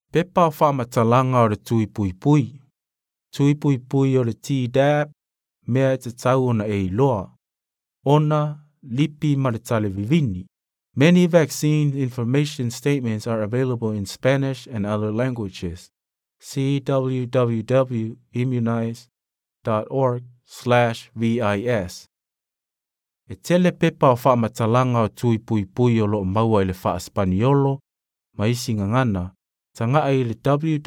Pepa o whamatalanga o le tui pui pui. Tui pui pui o le Tdap, mea e te tau ona e iloa. Ona, lipi ma le tale vivini. Many vaccine information statements are available in Spanish and other languages. See www.immunize.org/vis. E tele pepa o whamatalanga o tui pui pui o lo maua i le wha Spaniolo, ma isi ngangana, tanga ai le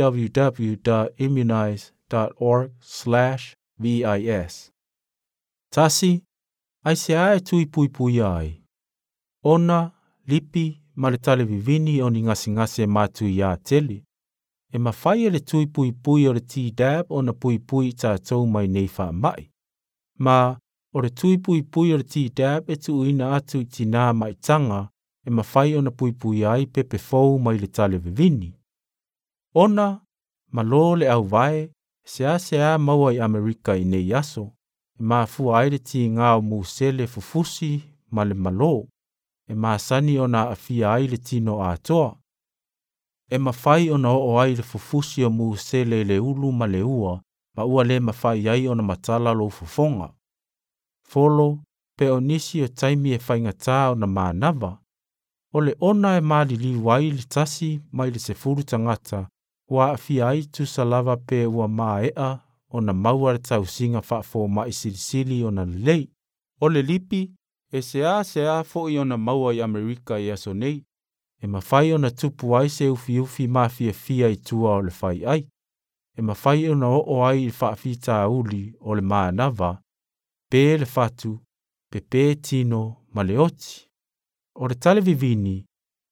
www.immunize.org/vis. Tasi, ai se ai tui pui pui ai. Ona, lipi, ma le tale vivini o ni ngasi matu i a tele. E mawhai e le tui pui pui o le Tdap o na pui pui ta tau mai nei wha mai. Ma, o le tui pui pui o le Tdap e tu ina atu i tina mai tanga e mawhai o na pui pui ai pepe fau mai le tale vivini. Ona, malo le au vai, sea maua i Amerika i nei aso. E maa fua aire ti ngā o musele fufusi ma le malo. E maa sani o na afia ai le tino a toa. E mawhai o na o ai le fufusi o musele le ulu ma le ua, ma ua le mawhai ai o na matala lo fufonga. Folo, pe o nisi o taimi e whaingata o na maanava. O le ona e maa li wai le tasi mai le sefuru tangata, wa afia ai tu salava pe ua maa ea o na maua le tau singa whaafo mai silisili o na lei. O le lipi, e sea fo i o na maua i Amerika i aso nei. E mawhai o na tupu ai se ufi maa fia i tua o le whai ai. E mawhai o na o ai i whaafita uli o le maa nava, pe le fatu, pe tino ma le oti. O le tale vivini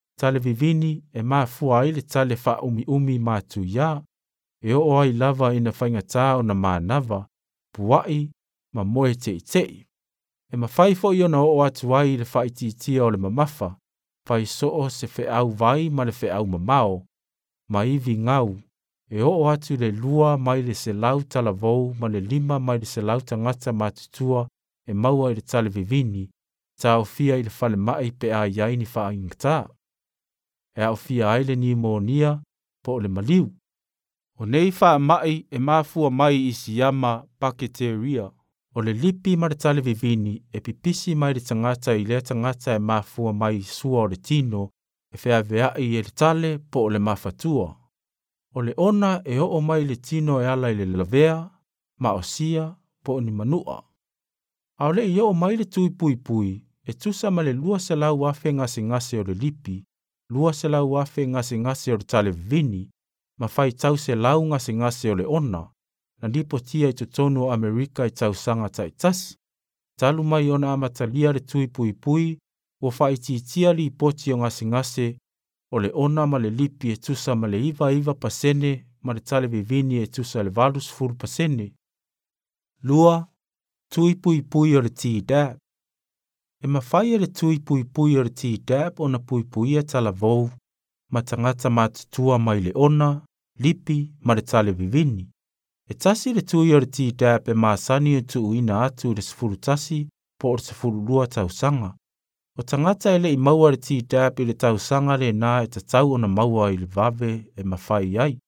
e maa fua ai le tale wha umi matu ia, e o ai lava ina whaingata o na maa nava, puai, ma moe tei. E mawhai fo i ona o atu ai le whaititia o le mamafa, whai soo se fe au vai ma le fe au mamao, ma iwi ngau, e o atu le lua mai le se lau talavou ma le 5 mai le se lau tangata matutua e maua i le tale vivini, ta o fia i le whale mai pe a iai ni wha ingata. E au fia ai le pneumonia po le maliu. O nei wha mai e mafua mai i siyama paketeria. O le lipi ma le tale vivini e pipisi mai le tangata i le tangata e mafua mai sua o le tino e whea vea i le tale po le mafatua. O le ona e o mai le tino e ala i le lavea, ma o sia po ni manua. Au le i o mai le tui pui pui e tusa ma le lua se lau afe ngase o le lipi, lua se lau afe ngase o le tale vivini, ma fai tau se lau ngase o le ona. Na lipo tia i tutonu o Amerika i tau sanga tai tasi. Talu mai ona amatalia le tui pui pui, o fai tia li poti o ngase o le ona ma le lipi e tusa ma le iva pasene, ma le tale vivini e tusa le valus furu pasene. Lua, tui pui pui o le Tdap. E mawhai e le tui pui pui o le Tdap o na pui pui e tala vou, ma tangata matutua mai le ona, lipi, ma le tale vivini. E tasi le tui o le Tdap e maasani o tu uina atu le sifuru tasi po o le sifuru lua tausanga. O tangata ele i maua le Tdap i le tausanga le na e tatau o na maua i le vave e mawhai ai.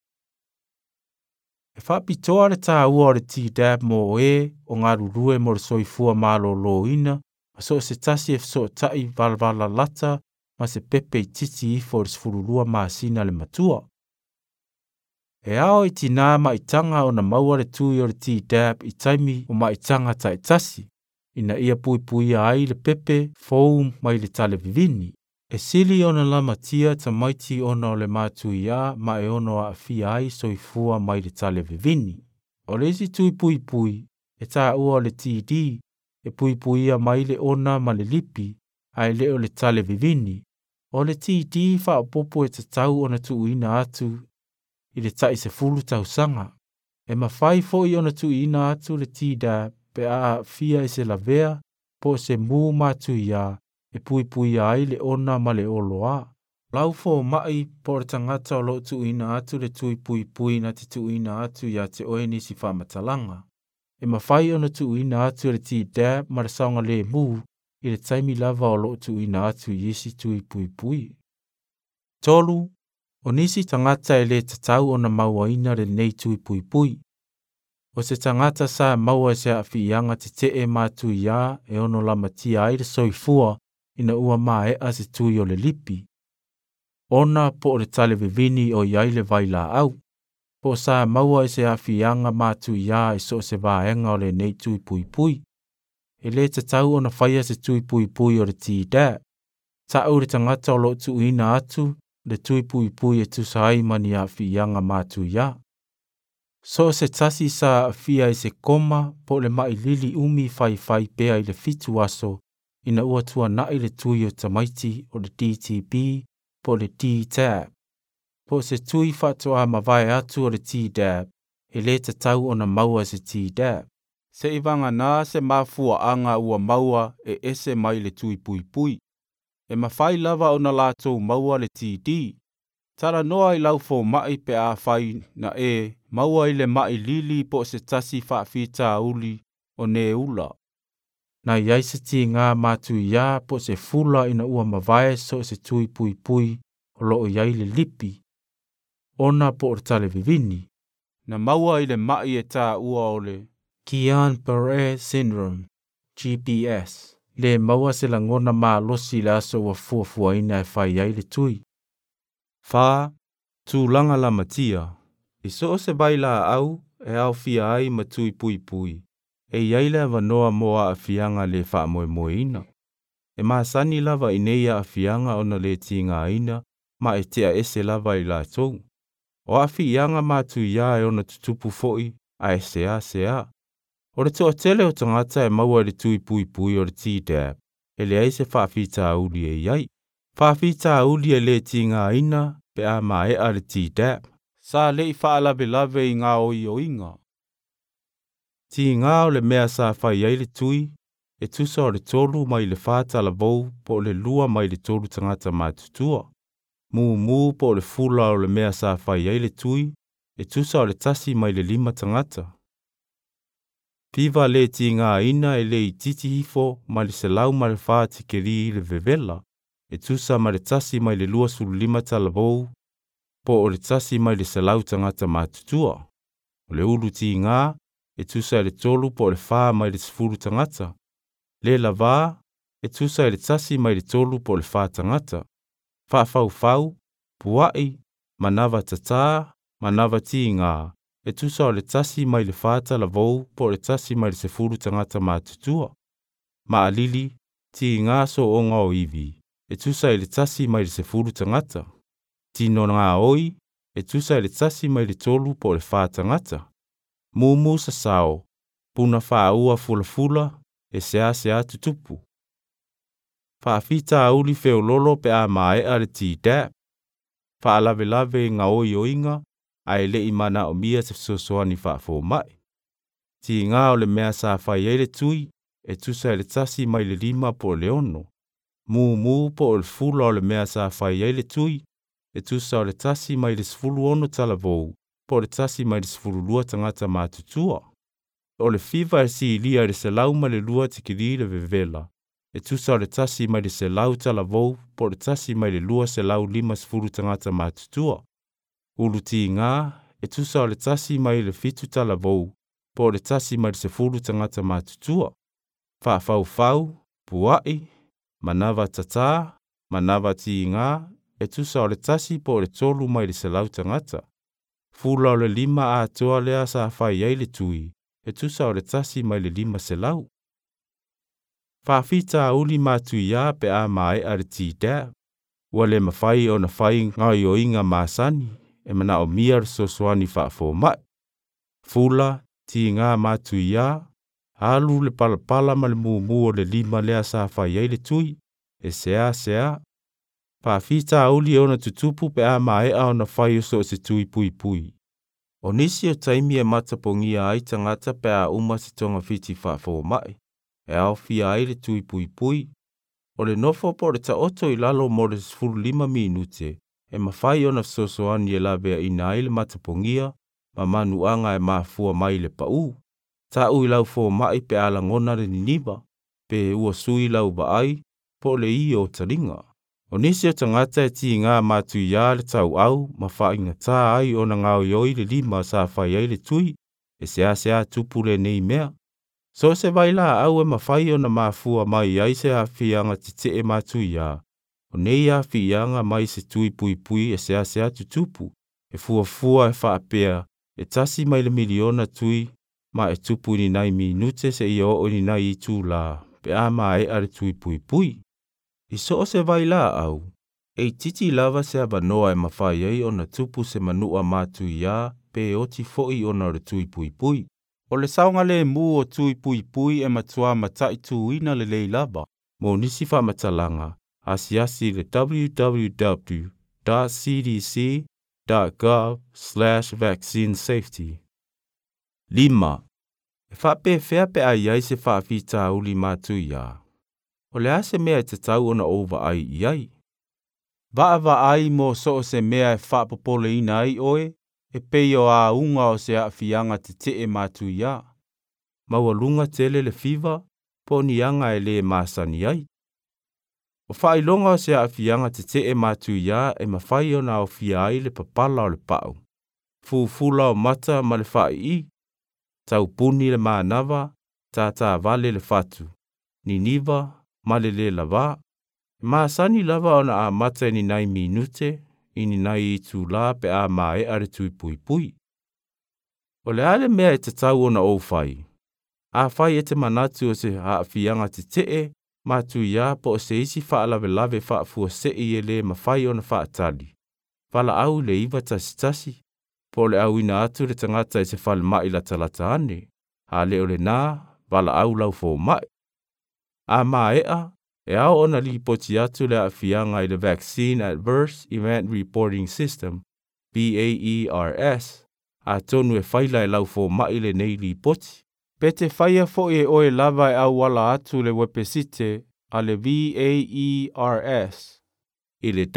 E whapitoa le tā ua o le Tdap mo o ngā rurue mo le soifua malo lo ina, ma so se tasi e so tai valvala lata, ma se pepe i titi ifo le sifuru lua maasina le matua. E ao i tina maitanga o na maua le tui o le Tdap i taimi o maitanga tai tasi, ina ia pui ai le pepe fou mai le tale vivini. E sili o na lamatia ta maiti ona o le matu ia ma e ono a fia ai soifua mai le tale vivini. O le isi tui pui, e tā ua o le TD, e pui ia mai le ona ma le lipi, ai le o le tale vivini. O le TD wha popo e tatau o na tuuina atu i le tai se fulu tausanga. E mawhai fo i ona tuuina atu le Tdap pe a fia e se lavea, po se mū matu ia, e pui ai le ona ma le oloa. Lau fo mai po le tangata o lo tuuina atu le tui pui na te tuuina atu ia te oeni si whamatalanga. E mawhai ona tuuina atu le Tdap ma le saunga le mū i le taimi lava o lo tuuina atu i isi tui pui. Tolu, O nisi tangata e le tatau ona maua ina le nei tui pui pui. O se tangata sa maua se awhianga te e mātu ia e ono lama tia aire soifua ina ua mae a se tui o le lipi. Ona po o le tale vivini o iaile vaila au. Po sa maua e se awhianga mātu ia e so se vaenga o le nei tui pui pui. E le tatau ona whaia se tui pui pui o le tīdea. Ta au le tangata o lo tu ina atu, le tui pui pui e tu sai mani a whianga mātu ia. So se tasi sa fia e se koma po le mai lili umi fai pea i le fitu aso ina ua tua nai le tui o tamaiti o le DTB po le D-Tab. Po se tui fatua mawai atu o le T-Dab e le tatau ona maua se T-Dab. Se ivanga nā se mafua anga ua maua e ese mai le tui pui pui. E mawhai lava ona lātou maua le TD. Tara noa i lau fo mai pe a whai na e maua i le mai lili po se tasi whaafita uli o ne ula. Na iai se ti ngā mātu ia po se fula ina ua mawai so se tui pui pui o loo iai le lipi. Ona po o tale vivini. Na maua i le mai e tā ua o le Guillain-Barré syndrome, GPS. Le maua se langona maa losi le aso wa fuafua ina e whai iai le tui. Wha, tūlanga la matia. I so se baila au e au fia ai ma tui pui pui. E iai le wanoa moa a fianga le wha moe moe ina. E maa sani lava ineia a fianga ona le tinga ina, ma e tea ese lava i la tou. O a fianga ma tu ia e ona tutupu foi, a ese a se a. O le toa tele o tangata e maua le tui pui pui o le T-Dab. E le aise whaafita auli e iai. Whaafita auli e le tinga ina, pe a mae a le T-Dab. Sa le i whaalawe lave i ngā oi o inga. Ti ngā o le mea sa whai ai le tui, e tusa o le tolu mai le whātala vau po le lua mai le tolu tangata mātutua. Mū po le fula o le mea sa whai ai le tui, e tusa o le tasi mai le 5 tangata. Piva le ti ngā ina e le i titi hifo ma le selau ma le whāti keri le vevela, e tusa ma le tasi mai le 2.5 talavou, po o le tasi mai le selau tangata mātutua. O le ulu ti ngā, e tusa le tolu po le whā mai le 10 tangata. Le lava, e tusa le tasi mai le tolu po le whā tangata. Whau, puai, manawa tata, manawa ti ngā. E tusa o le tasi mai le whāta la vau po le tasi mai le 10 tangata mātutua. Maalili, ti ngā so o ngā o iwi. E tusa le tasi mai le 10 tangata. Tino ngā oi, e tusa le tasi mai le tolu po le whā tangata. Mumu sa sao, puna whaua fula, e sea tutupu. Whaafita auli feo lolo pe a mae a le T-Dab. Whaalawe ngā oi o inga, ai le imana o mia se sosoani whaafo mai. Ti ngā o le mea sa whai eile tui, e tusa le tasi mai le 5 po le ono. Mū po le fula o le mea sa whai eile tui, e tusa o le tasi mai le 10 talavou, po le tasi mai le 10 tangata mātutua. O le fiva e si ilia le selau ma le lua tikiri le vevela. E tusa o le tasi mai le selau talavou, po le tasi mai le lua selau 5 tangata mātutua. Ulu ti ngā, e tusa o le tasi mai le 7 talavou, po le tasi mai le 10 tangata mātutua. Whaafau, puai, manawa tata, manawa ti ngā, e tusa o le tasi po le tolu mai le selau tangata. Fula o le 5 a toa lea sa whai ei le tui, e tusa o le tasi mai le 5 selau. Whaafita uli mātu ia pe a mai a le T-Dab. Ua le mawhai o na whai ngai o inga māsani, e mana o mia sosoani whaafo mai. Fula, ti ngā mātu ia, halu le palapala ma le mū o le 5 lea sa whai ei le tui, e sea. Whaafita uli o na tutupu pe a mai a o na whai o so se tui pui. O nisi o taimi e matapongia ai tangata pe a uma se tonga fiti whaafo mai. E au fia ai le tui pui. O le nofo po le ta oto i lalo mo le 15 minute, e mawhai o na sosoani e labea ina ai le matapongia, ma manuanga e mafua mai le pau. Ta ui lau fo mai pe ala ngona le niniba, pe ua sui lau ba ai, po le i o taringa. O nisi o tangata e ti ngā mātu ia le tau au, ma wha inga tā ai o na ngau ioi le 5 sa whai ai le tui, e sea tupu le nei mea. So se vai la au e mawhai o na mafua mai ai se awhianga te e mātu ia. O nei awhianga mai se tui pui e sea tutupu, e fua e whaapea, e tasi mai le miliona tui, ma e tupu ni nai minute se i o ni nai i tū la, pe a mai are tui pui. I so se vai la au, e titi lava se abanoa e mawhai ai o na tupu se manua mātu ia, pe o ti foi o na re tui pui. O le saunga le mu o tui pui e matua matai tuina le lei lava, mo nisi wha matalanga, asi le www.cdc.gov/vaccine safety. 5. E whape whea pe ai se whaafita uli mātu ia. O le ase mea e te tau ona ova ai iai. Wa ai mo so se mea e whaapopole ina ai oe, e pei o a unga o se awhianga te e mātu ia. Maualunga tele le fiva, po ni anga e le masani ai. O whailonga o se awhianga te e mātu ia e mawhai o na o fia ai le papala o le pau. Fufula o mata ma le whai i. Tau puni le mānawa, tata vale le fatu. Niniva, male le lava. Masani lava o na a mata ni nai minute, ini nai i tu la pe a mae are tui pui. O le ale mea e te tau o na o whai. A whai e te manatu o se haafianga te e, mātu ia po o se isi whaalawe whaafua se i e le mawhai o na whaatali. Whala au le iwa tasi, po le au ina atu le tangata e se whale mai la talata ane, ha le o le nā, whala au lau fō mai. A maea, e au ona li poti atu le haafianga i le Vaccine Adverse Event Reporting System, VAERS, a tonu e whaila e lau fō mai le nei li poti. Pete whaia fo e oe lava e au wala atu le wepesite a le VAERS i le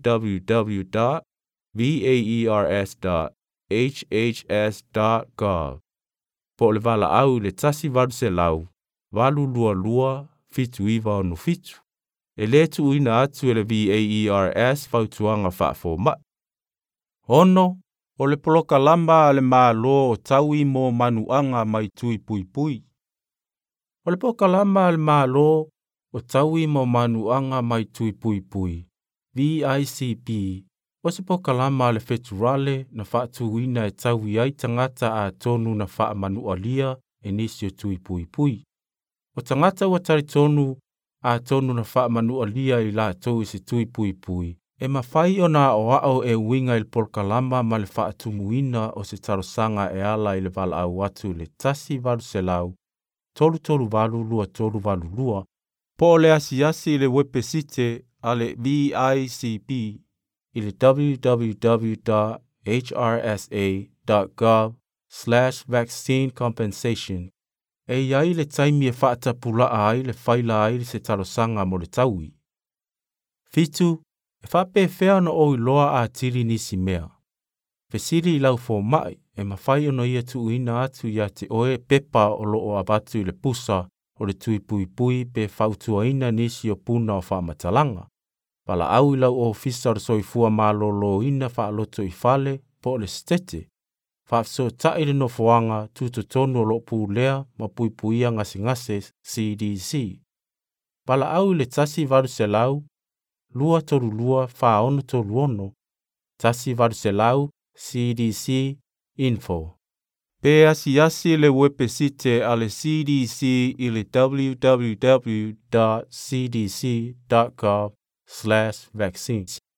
www.vaers.hhs.gov. Po le wala au le tasi varu se lau, walu lua, fitu iwa onu fitu. E le tu ina atu e le VAERS fautuanga whaafo mai. Ono, o le poloka lamba a le mālo o taui mo manuanga mai tui pui. O le poloka lamba a le mālo o taui mo manuanga mai tui pui. VICP, o se poloka lamba a le feturale na whaatuina e taui ai tangata a tonu na wha manua lia e nisi o tui pui. O tangata ua tari tonu a tonu na wha manua lia i la tau se tui pui. E mawhai o nā o ao e winga il polkalama ma le whaatumuina o se tarosanga e ala i le wala au atu le tasi valu se lau, tolu valu lua, po le asi le wepesite a le VICP i le www.hrsa.gov/vaccine compensation. E iai le taimi e whaata pula ai le whaila ai se tarosanga mo le taui. Fitu, e whape whea no o iloa a tiri nisi mea. Fesiri i lau fō mai, e mawhai ono ia tu ina atu ia te oe pepa o loo abatu i le pusa o le tui pui pe whautua ina nisi o puna o whaamatalanga. Pala au i lau o fisa o soifua mālolo ina whaaloto i whale po le stete. Whaafso tai le no foanga tuto tonu o loo pūlea ma puipuia ngase CDC. Pala au le tasi varu se lau, lua toru lua wha ono toru ono, tasi varu se lau, CDC info. Pe asi le wepesite a le CDC i le www.cdc.gov/vaccines.